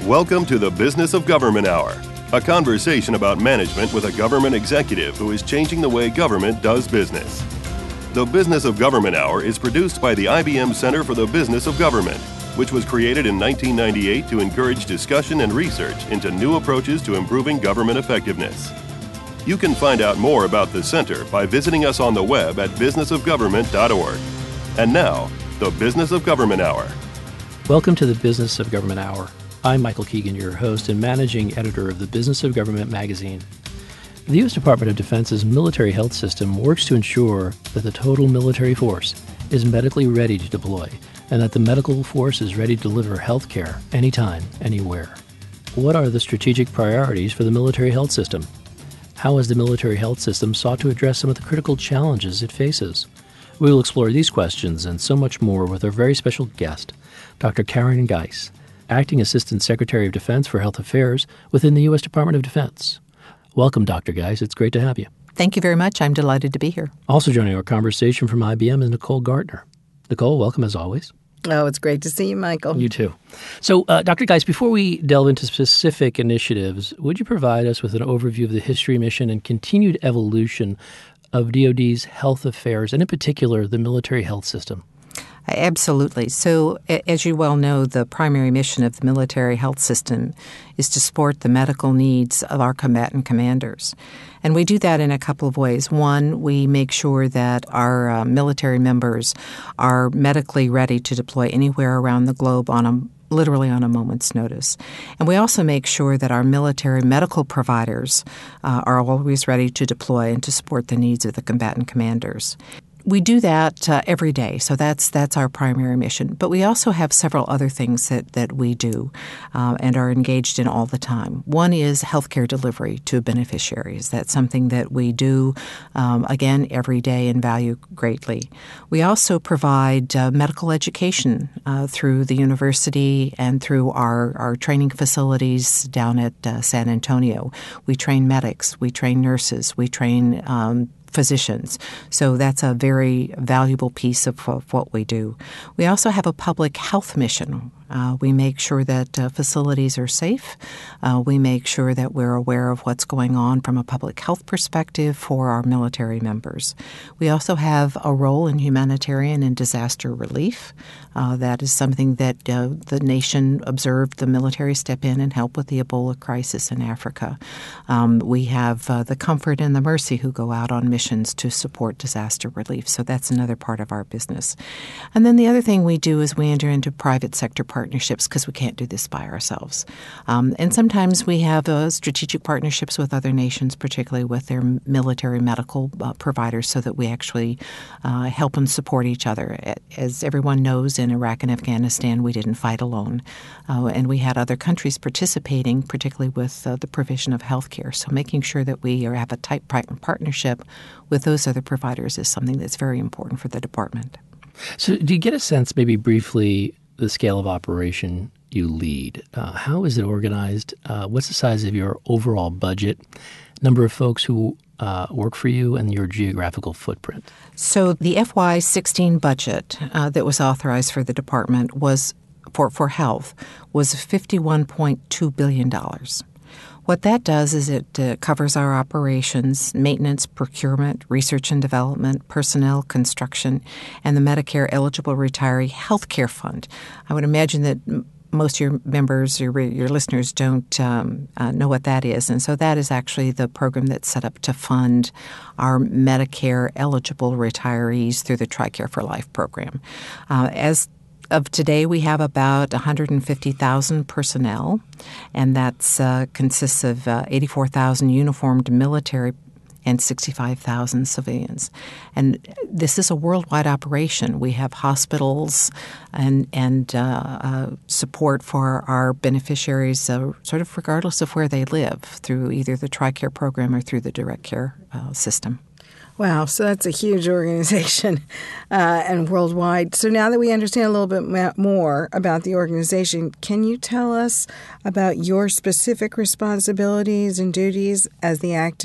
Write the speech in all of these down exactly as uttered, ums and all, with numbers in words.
Welcome to the Business of Government Hour, a conversation about management with a government executive who is changing the way government does business. The Business of Government Hour is produced by the I B M Center for the Business of Government, which was created in nineteen ninety-eight to encourage discussion and research into new approaches to improving government effectiveness. You can find out more about the center by visiting us on the web at business of government dot org. And now, the Business of Government Hour. Welcome to the Business of Government Hour. I'm Michael Keegan, your host and managing editor of the Business of Government magazine. The U S Department of Defense's military health system works to ensure that the total military force is medically ready to deploy and that the medical force is ready to deliver health care anytime, anywhere. What are the strategic priorities for the military health system? How has the military health system sought to address some of the critical challenges it faces? We will explore these questions and so much more with our very special guest, Doctor Karen Geis, Acting Assistant Secretary of Defense for Health Affairs within the U S Department of Defense. Welcome, Doctor Geis. It's great to have you. Thank you very much. I'm delighted to be here. Also joining our conversation from I B M is Nicole Gardner. Nicole, welcome as always. Oh, it's great to see you, Michael. You too. So, uh, Doctor Geis, before we delve into specific initiatives, would you provide us with an overview of the history, mission, and continued evolution of D O D's health affairs, and in particular, the military health system? Absolutely. So, as you well know, the primary mission of the military health system is to support the medical needs of our combatant commanders. And we do that in a couple of ways. One, we make sure that our uh, military members are medically ready to deploy anywhere around the globe on a literally on a moment's notice. And we also make sure that our military medical providers uh, are always ready to deploy and to support the needs of the combatant commanders. We do that uh, every day, so that's that's our primary mission. But we also have several other things that, that we do uh, and are engaged in all the time. One is healthcare delivery to beneficiaries. That's something that we do, um, again, every day and value greatly. We also provide uh, medical education uh, through the university and through our, our training facilities down at uh, San Antonio. We train medics, we train nurses, we train um physicians. So that's a very valuable piece of, of what we do. We also have a public health mission. Uh, we make sure that uh, facilities are safe. Uh, we make sure that we're aware of what's going on from a public health perspective for our military members. We also have a role in humanitarian and disaster relief. Uh, that is something that uh, the nation observed the military step in and help with the Ebola crisis in Africa. Um, we have uh, the Comfort and the Mercy who go out on missions to support disaster relief. So that's another part of our business. And then the other thing we do is we enter into private sector partnerships because we can't do this by ourselves. Um, and sometimes we have uh, strategic partnerships with other nations, particularly with their military medical uh, providers, so that we actually uh, help and support each other. As everyone knows, in Iraq and Afghanistan, we didn't fight alone. Uh, and we had other countries participating, particularly with uh, the provision of health care. So making sure that we are, have a tight partnership with those other providers is something that's very important for the department. So do you get a sense, maybe briefly, the scale of operation you lead? Uh, how is it organized? Uh, what's the size of your overall budget, number of folks who uh, work for you, and your geographical footprint? So the F Y sixteen budget uh, that was authorized for the department was for, for health was fifty-one point two billion dollars. What that does is it uh, covers our operations, maintenance, procurement, research and development, personnel, construction, and the Medicare Eligible Retiree Health Care Fund. I would imagine that m- most of your members, your, your listeners, don't um, uh, know what that is. And so that is actually the program that's set up to fund our Medicare eligible retirees through the TRICARE for Life program. Uh, as of today, we have about one hundred fifty thousand personnel, and that uh, consists of uh, eighty-four thousand uniformed military and sixty-five thousand civilians. And this is a worldwide operation. We have hospitals and and uh, uh, support for our beneficiaries uh, sort of regardless of where they live through either the TRICARE program or through the direct care uh, system. Wow, so that's a huge organization uh, and worldwide. So now that we understand a little bit more about the organization, can you tell us about your specific responsibilities and duties as the acting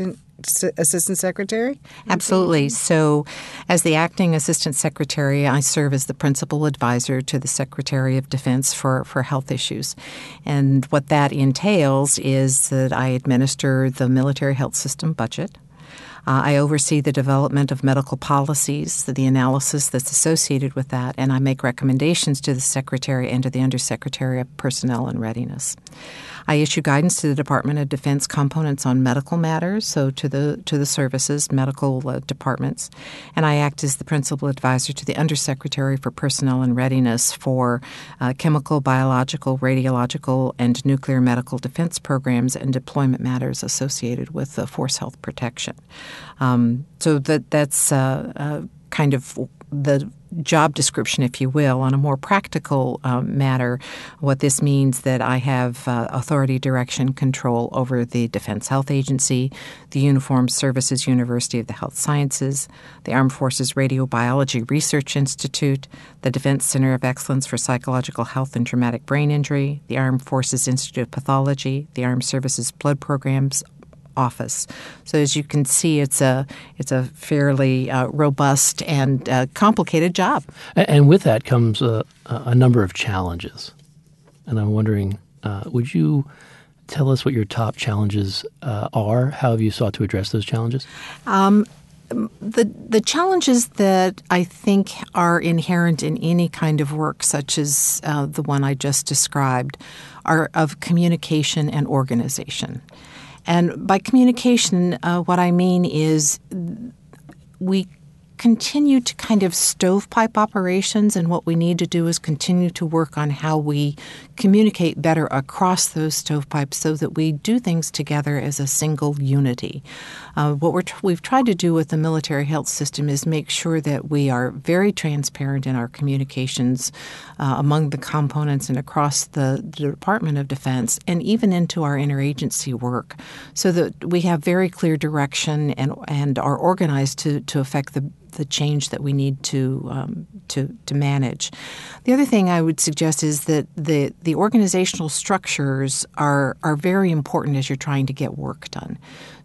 S- Assistant Secretary? Absolutely. So as the acting Assistant Secretary, I serve as the principal advisor to the Secretary of Defense for, for health issues. And what that entails is that I administer the military health system budget. Uh, I oversee the development of medical policies, the analysis that's associated with that, and I make recommendations to the Secretary and to the Undersecretary of Personnel and Readiness. I issue guidance to the Department of Defense components on medical matters, so to the to the services, medical uh, departments, and I act as the principal advisor to the Undersecretary for Personnel and Readiness for uh, chemical, biological, radiological, and nuclear medical defense programs and deployment matters associated with uh, force health protection. Um, so that that's uh, uh, kind of the job description, if you will. On a more practical um, matter, what this means that I have uh, authority, direction, control over the Defense Health Agency, the Uniformed Services University of the Health Sciences, the Armed Forces Radiobiology Research Institute, the Defense Center of Excellence for Psychological Health and Traumatic Brain Injury, the Armed Forces Institute of Pathology, the Armed Services Blood Programs Office. So as you can see, it's a it's a fairly uh, robust and uh, complicated job. And with that comes a, a number of challenges. And I'm wondering, uh, would you tell us what your top challenges uh, are? How have you sought to address those challenges? Um, the the challenges that I think are inherent in any kind of work, such as uh, the one I just described, are of communication and organization. And by communication, uh, what I mean is we continue to kind of stovepipe operations, and what we need to do is continue to work on how we communicate better across those stovepipes so that we do things together as a single unity. Uh, what we're tr- we've tried to do with the military health system is make sure that we are very transparent in our communications uh, among the components and across the, the Department of Defense and even into our interagency work, so that we have very clear direction and and are organized to, to affect the the change that we need to um, to to manage. The other thing I would suggest is that the the organizational structures are are very important as you're trying to get work done.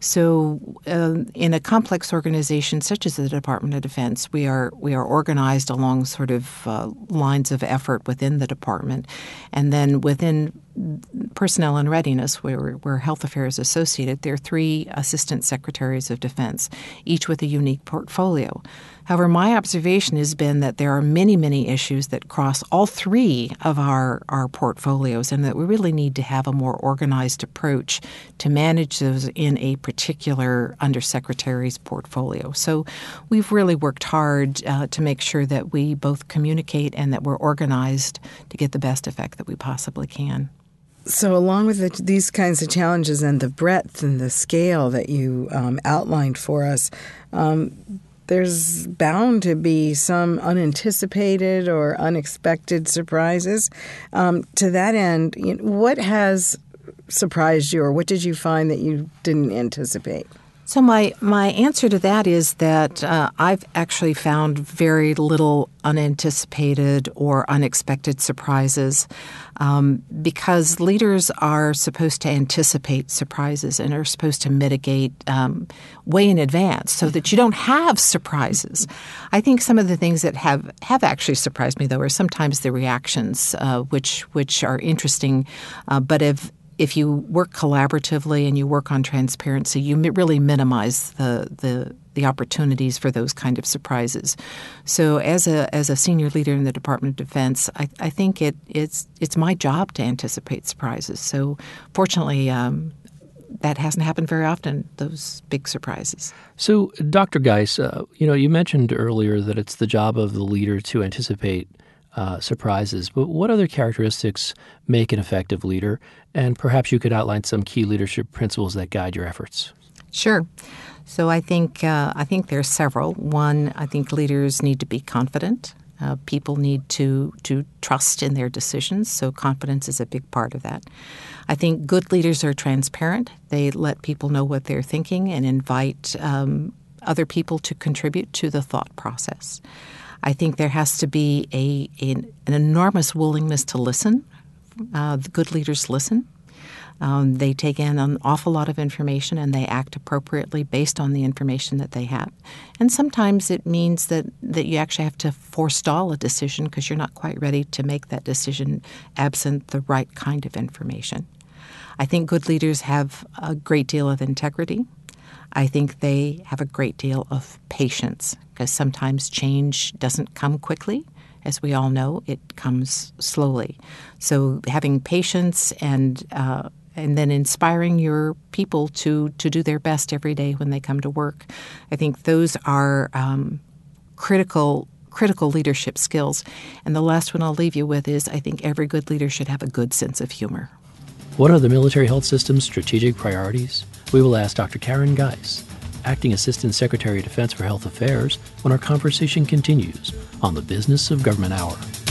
So, uh, in a complex organization such as the Department of Defense, we are we are organized along sort of uh, lines of effort within the department, and then within Personnel and Readiness, where, where health affairs is associated, there are three assistant secretaries of defense, each with a unique portfolio. However, my observation has been that there are many, many issues that cross all three of our, our portfolios, and that we really need to have a more organized approach to manage those in a particular undersecretary's portfolio. So we've really worked hard uh, to make sure that we both communicate and that we're organized to get the best effect that we possibly can. So along with the, these kinds of challenges and the breadth and the scale that you um, outlined for us, um, there's bound to be some unanticipated or unexpected surprises. Um, to that end, you know, what has surprised you, or what did you find that you didn't anticipate? So my, my answer to that is that uh, I've actually found very little unanticipated or unexpected surprises um, because leaders are supposed to anticipate surprises and are supposed to mitigate um, way in advance so that you don't have surprises. I think some of the things that have, have actually surprised me, though, are sometimes the reactions, uh, which which are interesting, uh, but have If you work collaboratively and you work on transparency, you really minimize the, the the opportunities for those kind of surprises. So, as a as a senior leader in the Department of Defense, I, I think it it's it's my job to anticipate surprises. So, fortunately, um, that hasn't happened very often. Those big surprises. So, Doctor Geis, uh, you know, you mentioned earlier that it's the job of the leader to anticipate Uh, surprises, but what other characteristics make an effective leader? And perhaps you could outline some key leadership principles that guide your efforts. Sure. So I think uh, I think there are several. One, I think leaders need to be confident. Uh, people need to to trust in their decisions. So confidence is a big part of that. I think good leaders are transparent. They let people know what they're thinking and invite um, other people to contribute to the thought process. I think there has to be a an, an enormous willingness to listen. Uh, the good leaders listen. Um, they take in an awful lot of information and they act appropriately based on the information that they have. And sometimes it means that, that you actually have to forestall a decision because you're not quite ready to make that decision absent the right kind of information. I think good leaders have a great deal of integrity. I think they have a great deal of patience because sometimes change doesn't come quickly. As we all know, it comes slowly. So having patience and uh, and then inspiring your people to, to do their best every day when they come to work, I think those are um, critical critical leadership skills. And the last one I'll leave you with is I think every good leader should have a good sense of humor. What are the military health system's strategic priorities? We will ask Doctor Karen Geis, Acting Assistant Secretary of Defense for Health Affairs, when our conversation continues on the Business of Government Hour.